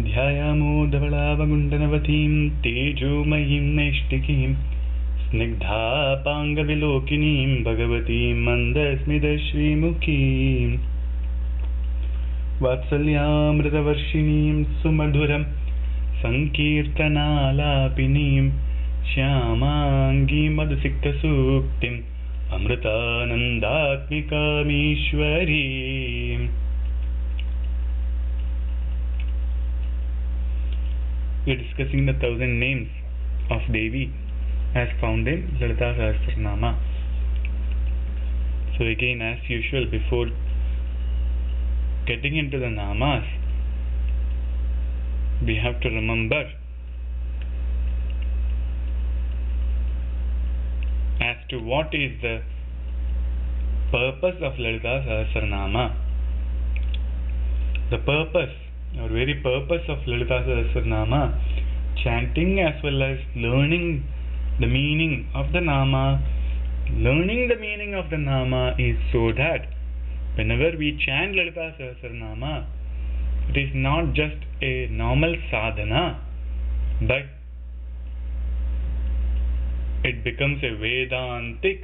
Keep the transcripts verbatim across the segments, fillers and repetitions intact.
ध्यायामो धवलावगुण्डनवतीं तेजोमयीं नैष्टिकीं स्निग्धापाङ्गविलोकिनीं भगवतीं मन्दस्मितश्रीमुखीं वात्सल्यामृतवर्षिणीं सुमधुरं सङ्कीर्तनालापिनीं श्यामाङ्गीं मधुसिक्तसूक्तिम् अमृतानन्दात्मिकामीश्वरीम्. We are discussing the thousand names of Devi as found in Lalita Sahasranama. So again, as usual, before getting into the namas, we have to remember as to what is the purpose of Lalita Sahasranama. The purpose or very purpose of Lalita Sahasranama, chanting as well as learning the meaning of the nama. Learning the meaning of the nama is so that whenever we chant Lalita Sahasranama, it is not just a normal sadhana, but it becomes a Vedantic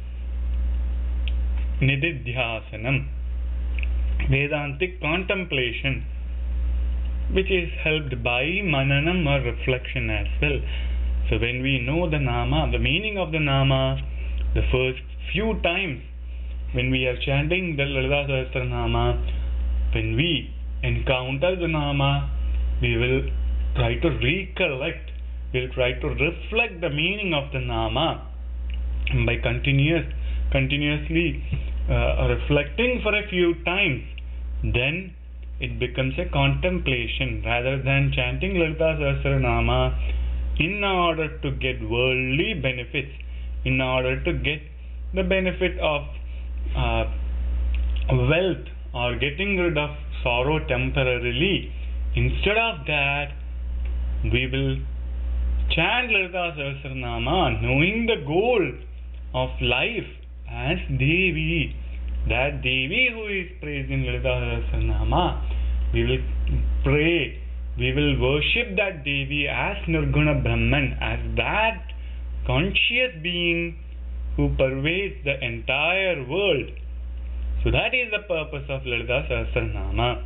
Nididhyasanam, Vedantic contemplation, which is helped by mananam or reflection as well. So when we know the nama, the meaning of the nama, the first few times when we are chanting the Lalita Sahasranama, when we encounter the nama, we will try to recollect, we will try to reflect the meaning of the nama, and by continuous, continuously uh, reflecting for a few times, then it becomes a contemplation rather than chanting Lalita Sahasranama in order to get worldly benefits, in order to get the benefit of uh, wealth or getting rid of sorrow temporarily. Instead of that, we will chant Lalita Sahasranama knowing the goal of life as Devi. That Devi who is praised in Lalita Sahasranama, we will pray, we will worship that Devi as Nirguna Brahman, as that conscious being who pervades the entire world. So that is the purpose of Lalita Sahasranama,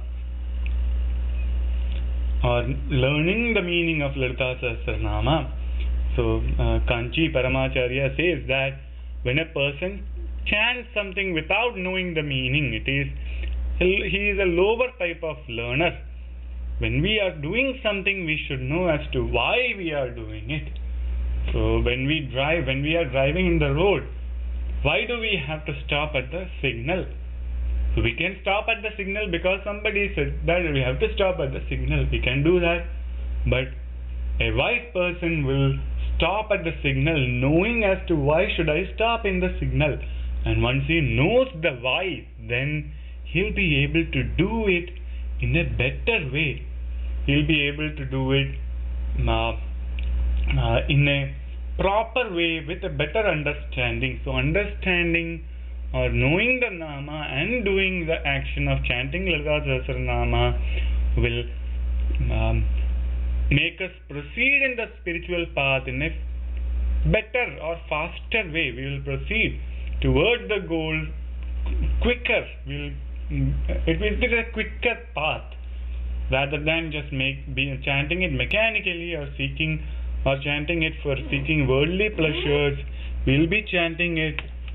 or learning the meaning of Lalita Sahasranama. So uh, Kanchi Paramacharya says that when a person chants something without knowing the meaning, it is he is a lower type of learner. When we are doing something, we should know as to why we are doing it. So when we drive, when we are driving in the road, why do we have to stop at the signal? So we can stop at the signal because somebody said that we have to stop at the signal. We can do that. But a wise person will stop at the signal knowing as to why should I stop in the signal. And once he knows the why, then he'll be able to do it in a better way. He'll be able to do it uh, uh, in a proper way with a better understanding. So understanding or knowing the nama and doing the action of chanting Lalita Sahasranama will um, make us proceed in the spiritual path in a better or faster way. We will proceed towards the goal quicker. We'll, it will be a quicker path rather than just make be chanting it mechanically or seeking or chanting it for seeking worldly pleasures. We'll be chanting it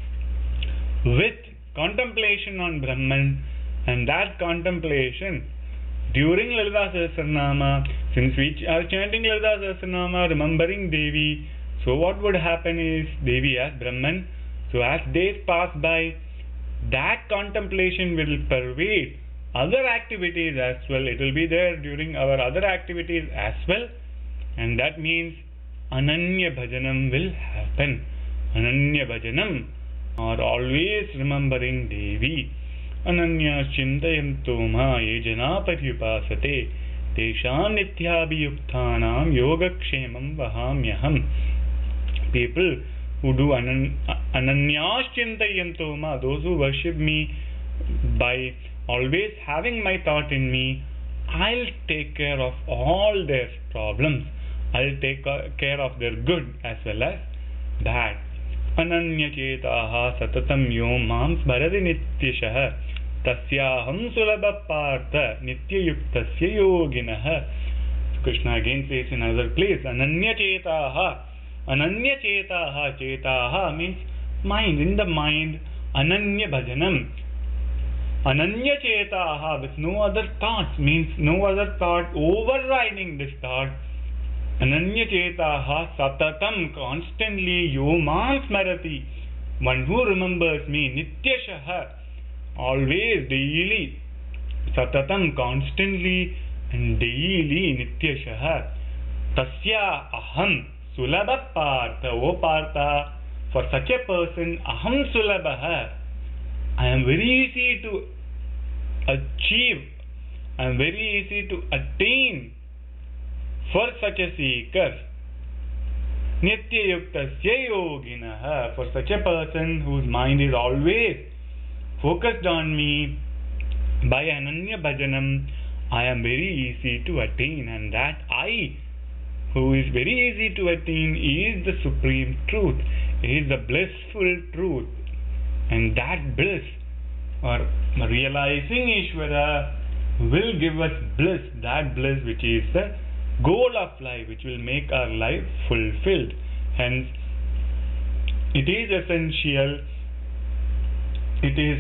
with contemplation on Brahman, and that contemplation during Lalita Sahasranama, since we are chanting Lalita Sahasranama remembering Devi, so what would happen is Devi as Brahman. So as days pass by, that contemplation will pervade other activities as well. It will be there during our other activities as well, and that means Ananya Bhajanam will happen. Ananya Bhajanam, or always remembering Devi. Ananya Chintayanto Ma Ye Jana Paryupasate Teshan Nityabhiyukthanam Yogakshemam Vahamyaham. People who do anan, Ananyas Chintayanto Ma, those who worship me by always having my thought in me, I'll take care of all their problems. I'll take care of their good as well as bad. Ananyachetaha satatam yo mam smarati nityashah tasyaham sulabha partha nityayuktasya yoginah. Krishna again says in another place, Ananyachetaha. Ananyachetaha. Chetaha means mind. In the mind, Ananya bhajanam. Ananyachetaha, with no other thoughts, means no other thought overriding this thought. Ananyachetaha satatam, constantly, yomam smarati, one who remembers me, nityashaha, always, daily, satatam, constantly, and daily, nityashaha, tasya aham sulabha partha. O partha, for such a person, aham sulabha, I am very easy to achieve, I am very easy to attain for such a seeker. Nityayuktasya yoginah, for such a person whose mind is always focused on me, by Ananya Bhajanam, I am very easy to attain, and that I, who is very easy to attain, is the supreme truth, is the blissful truth. And that bliss, or realizing Ishvara, will give us bliss, that bliss which is the goal of life, which will make our life fulfilled. Hence, it is essential, it is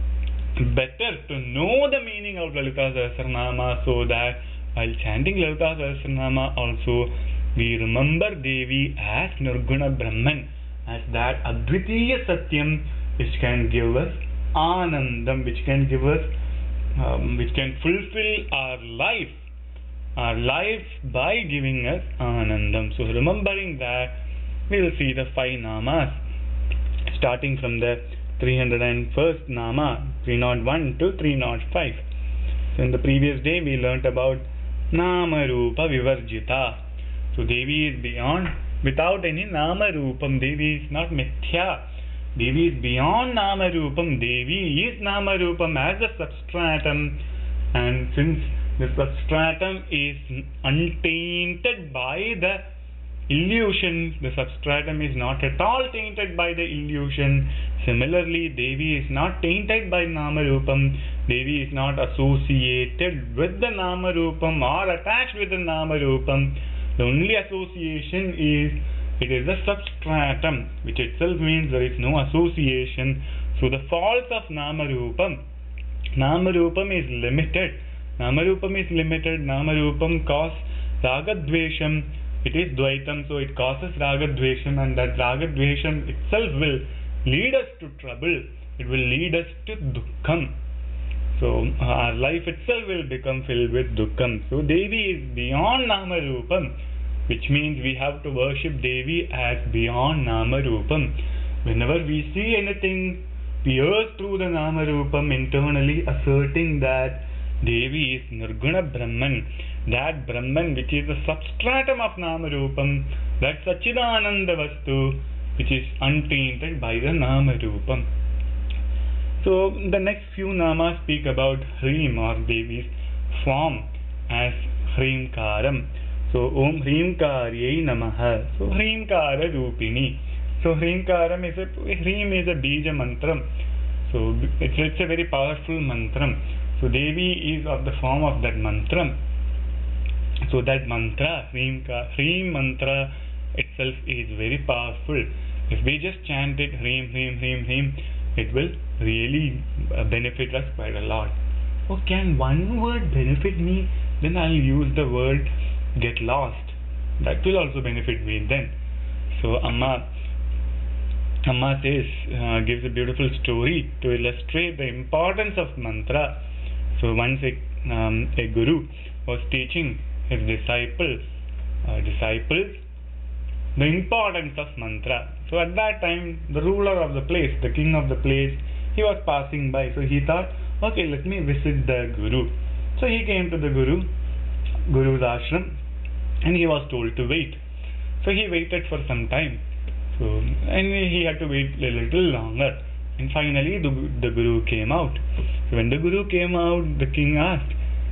better to know the meaning of Lalita Sahasranama, so that while chanting Lalita Sahasranama also, we remember Devi as Nirguna Brahman, as that Advitiya Satyam, which can give us Anandam, which can give us, um, which can fulfill our life, our life by giving us Anandam. So remembering that, we will see the five namas, starting from the three hundred first nama, three oh one to three oh five. So in the previous day, we learnt about Nama Rupa Vivarjita. So Devi is beyond, without any Nama Rupam. Devi is not Mithya. Devi is beyond Nama Rupam. Devi is Nama Rupam as a substratum, and since the substratum is untainted by the illusion, the substratum is not at all tainted by the illusion. Similarly, Devi is not tainted by Nama Rupam. Devi is not associated with the Nama Rupam or attached with the Nama Rupam. The only association is, it is the substratum, which itself means there is no association. So the faults of Nama Rupam, Nama Rupam is limited. Nama Rupam is limited. Nama Rupam causes Ragadvesham. It is Dvaitam, so it causes Ragadvesham, and that Ragadvesham itself will lead us to trouble. It will lead us to Dukkham. So our life itself will become filled with Dukkham. So Devi is beyond Nama Rupam, which means we have to worship Devi as beyond Nama Rupam. Whenever we see anything, pierce through the Nama Rupam internally, asserting that Devi is Nirguna Brahman, that Brahman which is the substratum of Nama Rupam, that Sachidananda Vastu, which is untainted by the Nama Rupam. So the next few namas speak about Hrim, or Devi's form, as Hrimkaram. So Om Hrimkaryai Namaha. So Hrimkara Rupini. So Hrimkaram is a Hrim is a Bija mantram. So it's, it's a very powerful mantram. So Devi is of the form of that mantram. So that mantra, Hrim, Hrim mantra itself is very powerful. If we just chant it, Hrim, Hrim, Hrim, Hrim, it will really benefit us quite a lot. Oh, can one word benefit me? Then I'll use the word get lost. That will also benefit me then. So Amma, Amma says, uh, gives a beautiful story to illustrate the importance of mantra. So once a, um, a guru was teaching his disciples, uh, disciples the importance of mantra. So at that time, the ruler of the place, the king of the place, he was passing by. So he thought, okay, let me visit the guru. So he came to the guru, guru's ashram, and he was told to wait. So he waited for some time. So and he had to wait a little longer. And finally, the, the guru came out. So when the guru came out, the king asked,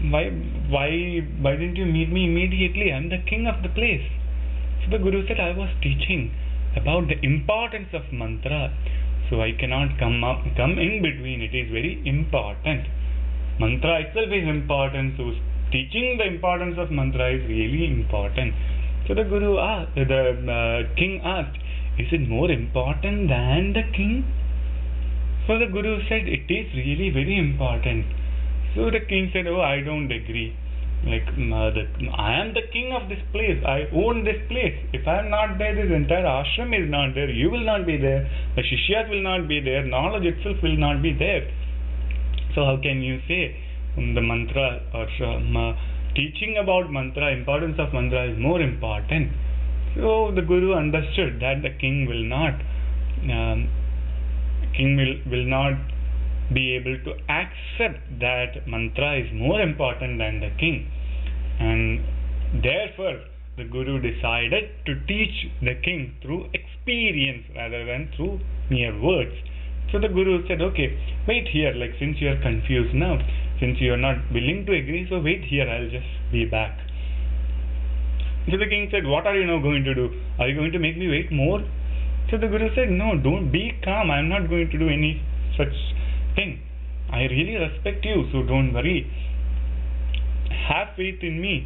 why, why, why didn't you meet me immediately? I'm the king of the place. So the Guru said, I was teaching about the importance of mantra, so I cannot come up, come in between. It is very important. Mantra itself is important, so teaching the importance of mantra is really important. So the Guru asked, the uh, king asked, is it more important than the king? So the Guru said, it is really very important. So the king said, oh, I don't agree. Like, uh, the, I am the king of this place. I own this place. If I am not there, this entire ashram is not there. You will not be there. The Shishyas will not be there. Knowledge itself will not be there. So how can you say um, the mantra or um, uh, teaching about mantra, importance of mantra is more important? So the Guru understood that the king will not, um, king will will not be able to accept that mantra is more important than the king, and therefore the Guru decided to teach the king through experience rather than through mere words. So the Guru said, okay, wait here, like since you are confused now, since you are not willing to agree, so wait here, I'll just be back. So the king said, what are you now going to do? Are you going to make me wait more? So the Guru said, no, don't be calm, I'm not going to do any such thing. I really respect you, so don't worry. Have faith in me.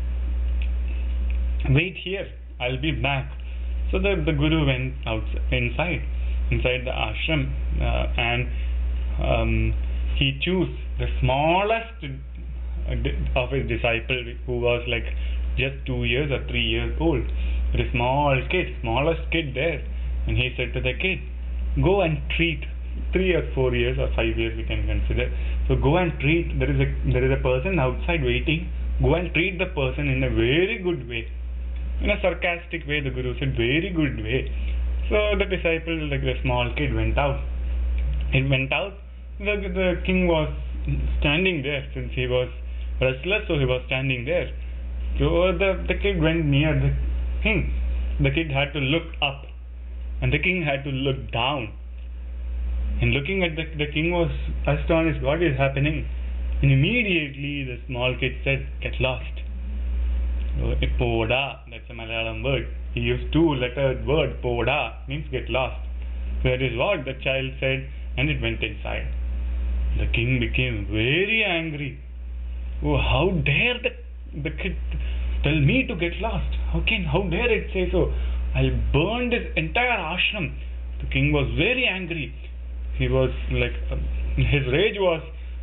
Wait here, I'll be back. So the, the Guru went out inside, inside the ashram, uh, and um, he chose the smallest of his disciples, who was like just two years or three years old. The small kid, smallest kid there, and he said to the kid, go and treat. Three or four years or five years we can consider. So go and treat, there is a there is a person outside waiting, go and treat the person in a very good way. In a sarcastic way, the Guru said, very good way. So the disciple, like the small kid, went out. He went out, the, the king was standing there, since he was restless, so he was standing there. So the, the kid went near the king. The kid had to look up, and the king had to look down. And looking at the, the king was astonished, what is happening? And immediately the small kid said, get lost. So, Poda, that's a Malayalam word. He used two lettered word, Poda, means get lost. So that is what the child said, and it went inside. The king became very angry. Oh, how dare the, the kid tell me to get lost? How can, how dare it say so? I'll burn this entire ashram. The king was very angry. He was like, uh, his rage was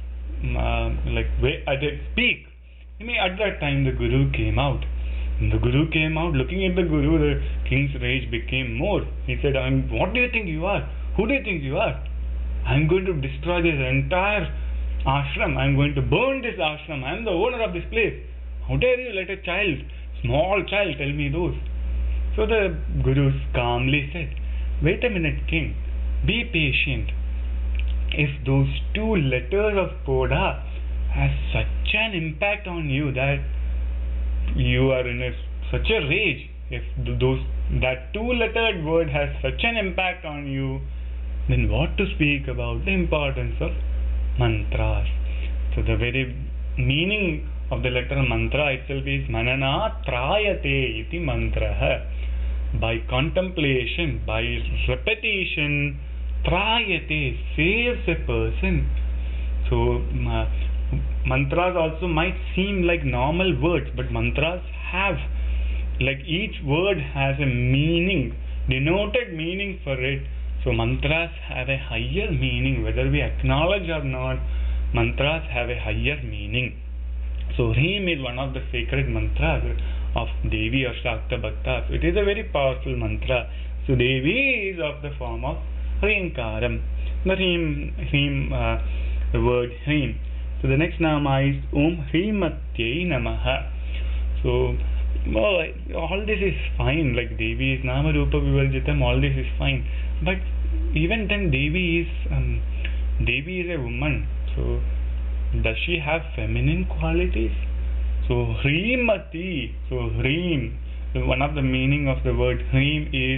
uh, like at its peak. I mean, at that time the Guru came out. When the Guru came out, looking at the Guru, the king's rage became more. He said, I'm, what do you think you are? Who do you think you are? I'm going to destroy this entire ashram. I'm going to burn this ashram. I'm the owner of this place. How dare you let a child, small child, tell me those? So the Guru calmly said, wait a minute, king. Be patient. If those two letters of Poda has such an impact on you that you are in a, such a rage, if those that two-lettered word has such an impact on you, then what to speak about the importance of mantras? So the very meaning of the letter mantra itself is manana trayate iti mantraha. By contemplation, by repetition, trayate, saves a person. So uh, mantras also might seem like normal words, but mantras have, like each word has a meaning, denoted meaning for it. So mantras have a higher meaning, whether we acknowledge or not. Mantras have a higher meaning. So Hrim is one of the sacred mantras of Devi or Shakta Bhaktas. It is a very powerful mantra. So Devi is of the form of Hrimkaram. The Hrim, Hrim, uh, the word Hrim. So the next nama is Om Hrimatyai Namaha. So well, all this is fine. Like Devi is Nama Rupa Vivarjitam. All this is fine. But even then, Devi is um, Devi is a woman. So does she have feminine qualities? So Hrimati, so Hrim, one of the meaning of the word Hrim is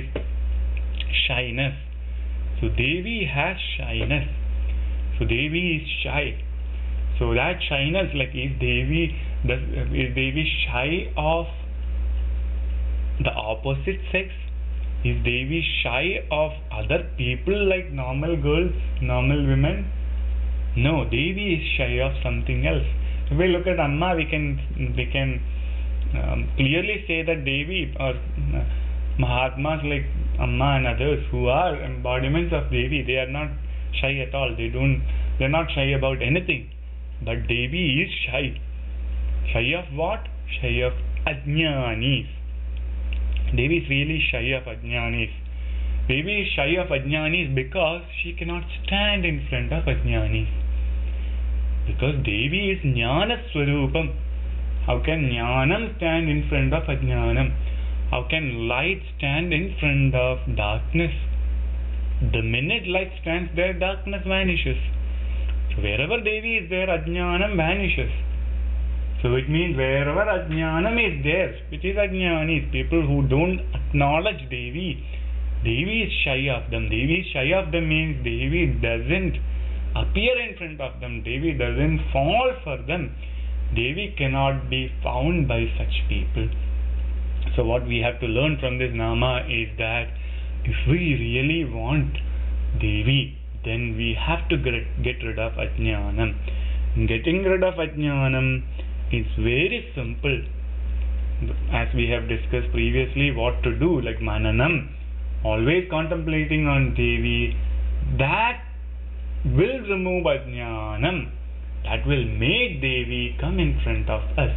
shyness. So Devi has shyness. So Devi is shy. So that shyness, like, is Devi, does, is Devi shy of the opposite sex? Is Devi shy of other people like normal girls, normal women? No, Devi is shy of something else. If we look at Amma, we can we can um, clearly say that Devi or uh, Mahatmas like Amma and others who are embodiments of Devi, they are not shy at all. They don't. They are not shy about anything. But Devi is shy. Shy of what? Shy of Ajnanis. Devi is really shy of Ajnanis. Devi is shy of Ajnanis because she cannot stand in front of Ajnanis. Because Devi is Jnana Swarupam. How can Jnanam stand in front of Ajnanam? How can light stand in front of darkness? The minute light stands there, darkness vanishes. So wherever Devi is there, Ajnanam vanishes. So it means wherever Ajnanam is there, which is Ajnanis, people who don't acknowledge Devi, Devi is shy of them. Devi is shy of them means Devi doesn't appear in front of them. Devi doesn't fall for them. Devi cannot be found by such people. So what we have to learn from this Nama is that if we really want Devi, then we have to get, get rid of Ajnanam. Getting rid of Ajnanam is very simple. As we have discussed previously, what to do, like Mananam, always contemplating on Devi, that will remove Ajnanam. That will make Devi come in front of us.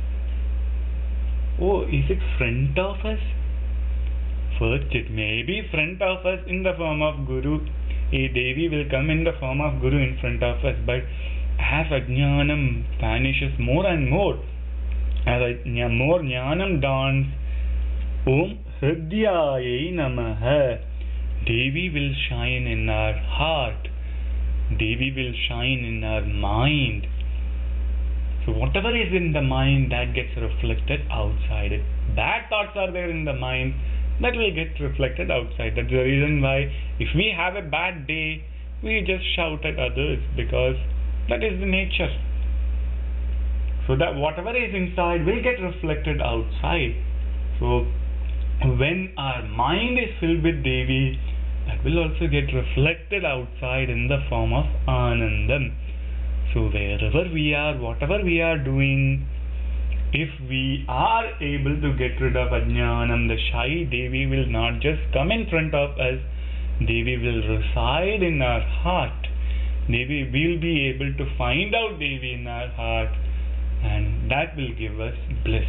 Oh, is it front of us? First, it may be front of us in the form of Guru. A Devi will come in the form of Guru in front of us, but as Ajnanam vanishes more and more, as more Jnanam dawns, Om Hridayai Namaha, Devi will shine in our heart. Devi will shine in our mind. So whatever is in the mind, that gets reflected outside. If bad thoughts are there in the mind, that will get reflected outside. That's the reason why if we have a bad day, we just shout at others, because that is the nature. So that whatever is inside will get reflected outside. So when our mind is filled with Devi, that will also get reflected outside in the form of Anandam. So wherever we are, whatever we are doing, if we are able to get rid of Ajnanam, the shy Devi will not just come in front of us, Devi will reside in our heart. Devi will be able to find out Devi in our heart, and that will give us bliss.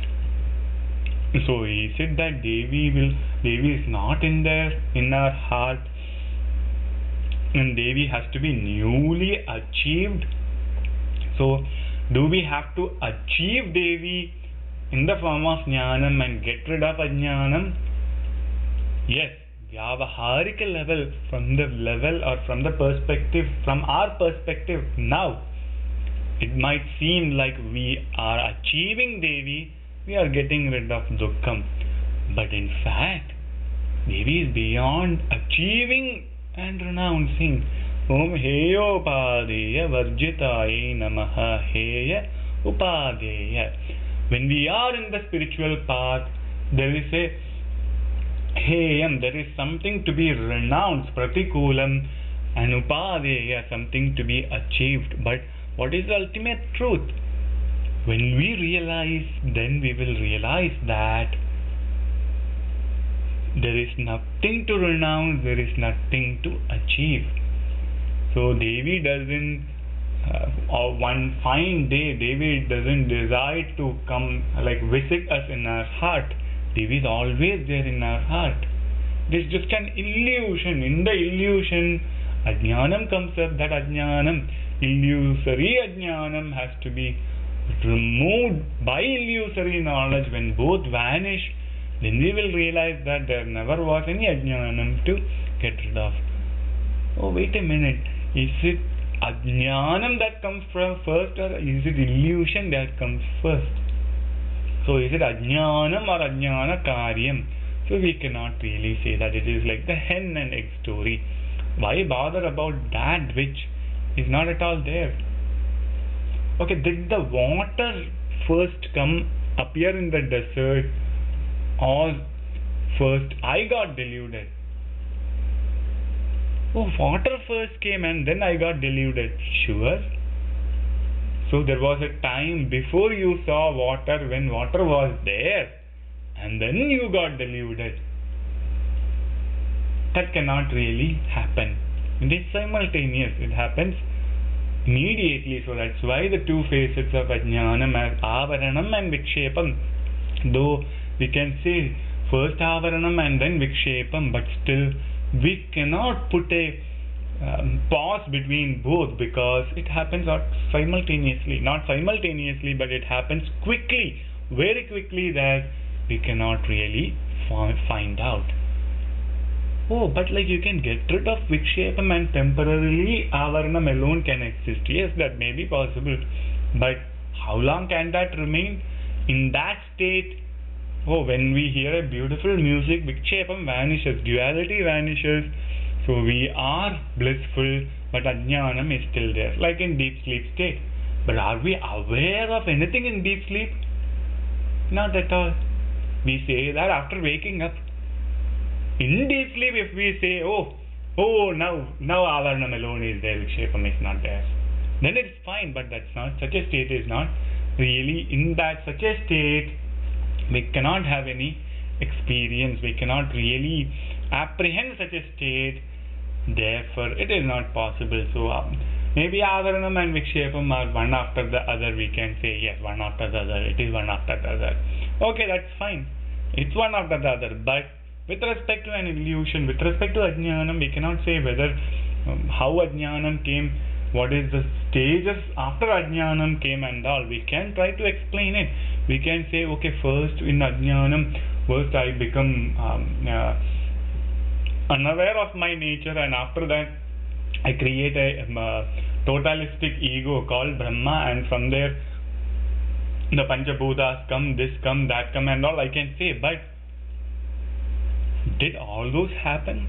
So is it that Devi will Devi is not in there in our heart, and Devi has to be newly achieved? So do we have to achieve Devi in the form of Jnanam and get rid of Ajnanam? Yes, Vyavaharika level, from the level or from the perspective, from our perspective now, it might seem like we are achieving Devi, we are getting rid of Dukkham. But in fact, Devi is beyond achieving and renouncing. Om Heya Upadeya Varjitaye Namaha Heya Upadeya. When we are in the spiritual path, there is a Heyam, there is something to be renounced, Pratikulam, and Upadeya, something to be achieved. But what is the ultimate truth? When we realize, then we will realize that there is nothing to renounce, there is nothing to achieve. So Devi doesn't, uh, or one fine day, Devi doesn't decide to come, like visit us in our heart. Devi is always there in our heart. It is just an illusion. In the illusion, Ajnanam comes up. That Ajnanam, illusory Ajnanam, has to be removed by illusory knowledge. When both vanish, then we will realize that there never was any Ajnanam to get rid of. Oh, wait a minute. Is it Ajnanam that comes from first, or is it illusion that comes first? So is it Ajnanam or Ajnana Karyam? So we cannot really say that. It is like the hen and egg story. Why bother about that which is not at all there? Okay, did the water first come appear in the desert, or first I got deluded? Oh, water first came and then I got deluded. Sure. So there was a time before you saw water, when water was there, and then you got deluded. That cannot really happen. It is simultaneous. It happens immediately. So that's why the two facets of Ajnanam are Avaranam and Vikshepam. Though we can say first Avaranam and then Vikshepam, but still we cannot put a um, pause between both, because it happens simultaneously. Not simultaneously, but it happens quickly, very quickly, that we cannot really find out. Oh, but like you can get rid of Vikshepam and temporarily Avaranam alone can exist. Yes, that may be possible. But how long can that remain? In that state, oh, when we hear a beautiful music, Vikshepam vanishes, duality vanishes. So we are blissful, but Ajnanam is still there, like in deep sleep state. But are we aware of anything in deep sleep? Not at all. We say that after waking up. In deep sleep, if we say, oh, oh, now, now Avaranam alone is there, Vikshepam is not there, then it's fine, but that's not, such a state is not really, in that such a state, we cannot have any experience, we cannot really apprehend such a state, therefore it is not possible. So um, maybe Avaranam and Vikshepam are one after the other, we can say, yes, one after the other, it is one after the other. Okay, that's fine, it's one after the other, but with respect to an illusion, with respect to Ajnanam, we cannot say whether, um, how Ajnanam came, what is the stages after Ajnanam came and all. We can try to explain it. We can say, okay, first in Ajnanam, first I become um, uh, unaware of my nature, and after that I create a um, uh, totalistic ego called Brahma, and from there the Panchabhutas come, this come, that come and all, I can say. But did all those happen?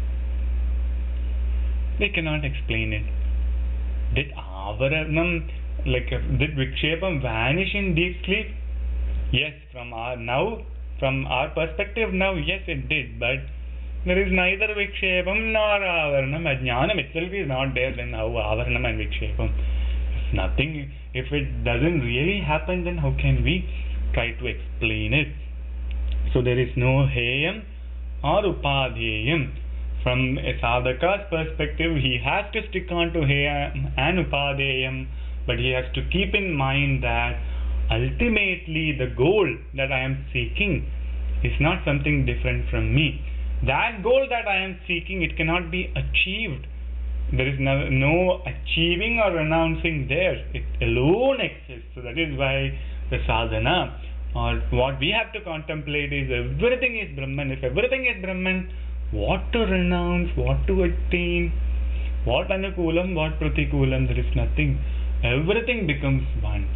We cannot explain it. Did Avaranam, like, uh, did Vikshepam vanish in deep sleep? Yes, from our now, from our perspective now, yes, it did. But there is neither Vikshepam nor Avaranam. Ajnanam itself is not there. Then how Avaranam and Vikshepam? If nothing, if it doesn't really happen, then how can we try to explain it? So there is no Heyam or Upadheyam. From a sadhaka's perspective, he has to stick on to Heyam and Upadheyam, but he has to keep in mind that ultimately the goal that I am seeking is not something different from me. That goal that I am seeking, it cannot be achieved. There is no, no achieving or renouncing there. It alone exists. So that is why the sadhana, or what we have to contemplate, is everything is Brahman. If everything is Brahman, what to renounce, what to attain, what anukulam, what pratikulam, there is nothing. Everything becomes one.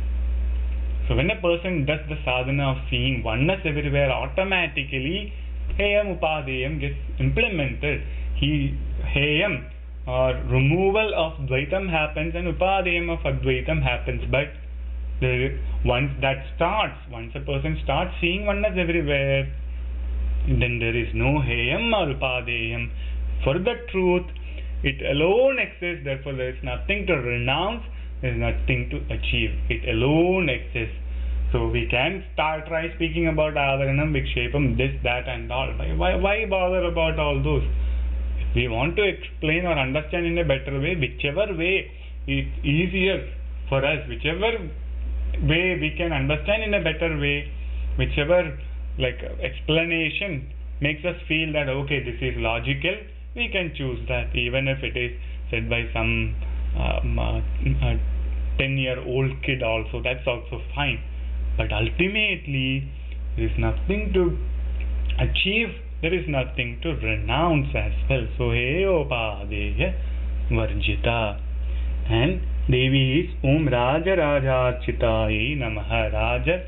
So when a person does the sadhana of seeing oneness everywhere, automatically Heyam Upadheyam gets implemented. He Heyam, or removal of Dvaitam, happens, and Upadheyam of Advaitam happens. But there, once that starts, once a person starts seeing oneness everywhere, then there is no Heyam or Upadheyam. For the truth, it alone exists, therefore there is nothing to renounce, there is nothing to achieve. It alone exists. So we can start try speaking about Avaranam, Vikshepam, this, that and all. Why, why, why bother about all those? If we want to explain or understand in a better way, whichever way is easier for us, whichever way we can understand in a better way, whichever like explanation makes us feel that okay, this is logical, we can choose that, even if it is said by some um, uh, uh, ten year old kid also, that's also fine. But ultimately there is nothing to achieve, there is nothing to renounce as well. So Heyopadeya Varjita. And Devi is Om Raja Raja Architaye Namaha. Raja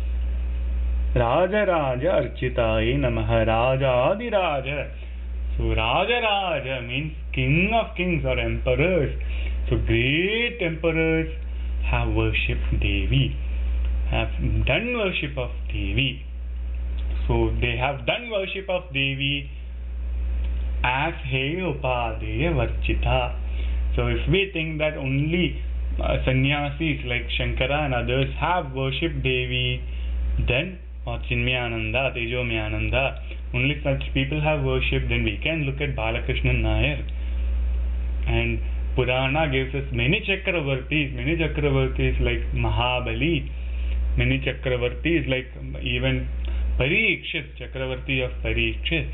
Raja Raja Architaye Namaha. Raja Adi Raja. So Raja Raja means king of kings or emperors. So great emperors, have worshipped Devi, have done worship of Devi. So they have done worship of Devi as He Upadeya Varchita. So if we think that only uh, sannyasis like Shankara and others have worshipped Devi, then or Chinmayananda, Tejomyananda, only such people have worshipped, then we can look at Balakrishnan Nair. And Purana gives us many Chakravartis, many Chakravartis like Mahabali, many Chakravartis like even Parikshit, Chakravarti of Parikshit,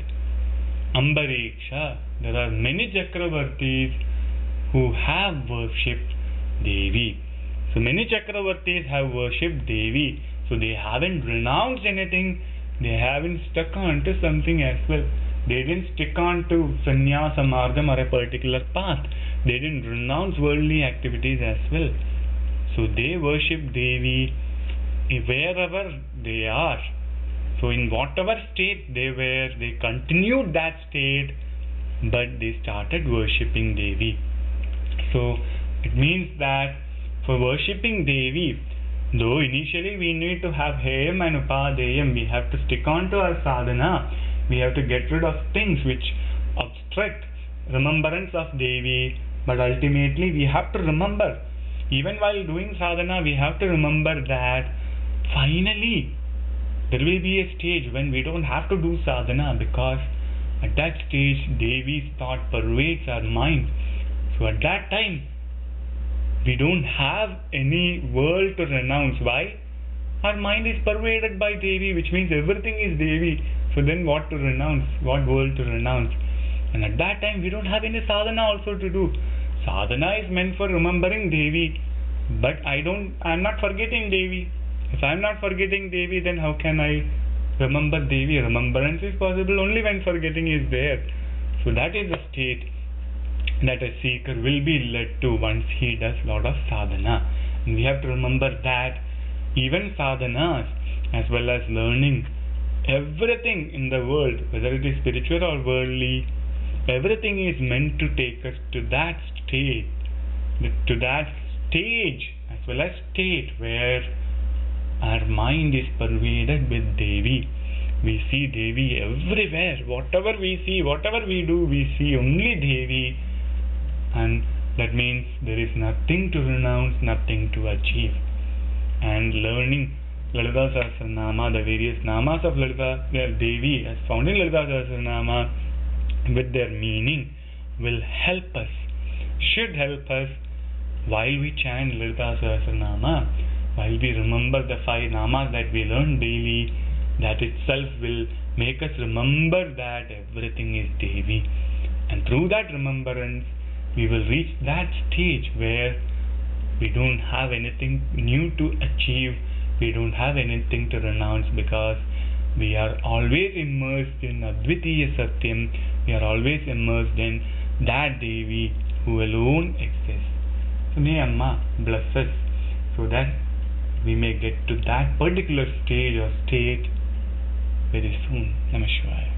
Ambariksha. There are many Chakravartis who have worshipped Devi. So many Chakravartis have worshipped Devi. So they haven't renounced anything, they haven't stuck on to something as well. They didn't stick on to sannyasa margam or a particular path. They didn't renounce worldly activities as well. So they worship Devi wherever they are. So in whatever state they were, they continued that state, but they started worshipping Devi. So it means that for worshipping Devi, though initially we need to have Heyam and Upadeyam, we have to stick on to our sadhana, we have to get rid of things which obstruct remembrance of Devi, but ultimately we have to remember, even while doing sadhana, we have to remember that finally there will be a stage when we don't have to do sadhana, because at that stage Devi's thought pervades our mind. So at that time we don't have any world to renounce. Why? Our mind is pervaded by Devi, which means everything is Devi. So then what to renounce? What world to renounce? And at that time we don't have any sadhana also to do. Sadhana is meant for remembering Devi, but I don't, I'm not forgetting Devi. If I'm not forgetting Devi, then how can I remember Devi? Remembrance is possible only when forgetting is there. So that is the state that a seeker will be led to once he does lot of sadhana. And we have to remember that even sadhanas as well as learning, everything in the world, whether it is spiritual or worldly, everything is meant to take us to that state, to that stage as well as state where our mind is pervaded with Devi. We see Devi everywhere. Whatever we see, whatever we do, we see only Devi. And that means there is nothing to renounce, nothing to achieve. And learning Lalita Sahasranama, the various namas of Lalita Devi as found in Lalita Sahasranama with their meaning will help us, should help us while we chant Lalita Sahasranama, while we remember the five namas that we learn daily. That itself will make us remember that everything is Devi. And through that remembrance, we will reach that stage where we don't have anything new to achieve, we don't have anything to renounce, because we are always immersed in Advitiya Satyam, we are always immersed in that Devi who alone exists. So may Amma bless us so that we may get to that particular stage or state very soon. Namah Shivaya.